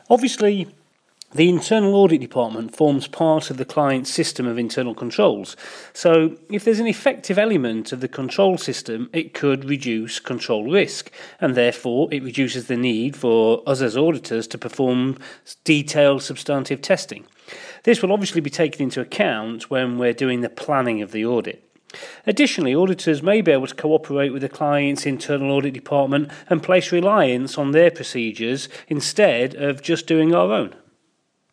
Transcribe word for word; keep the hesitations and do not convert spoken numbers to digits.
Obviously, the internal audit department forms part of the client's system of internal controls. So if there's an effective element of the control system, it could reduce control risk, and therefore it reduces the need for us as auditors to perform detailed substantive testing. This will obviously be taken into account when we're doing the planning of the audit. Additionally, auditors may be able to cooperate with the client's internal audit department and place reliance on their procedures instead of just doing our own.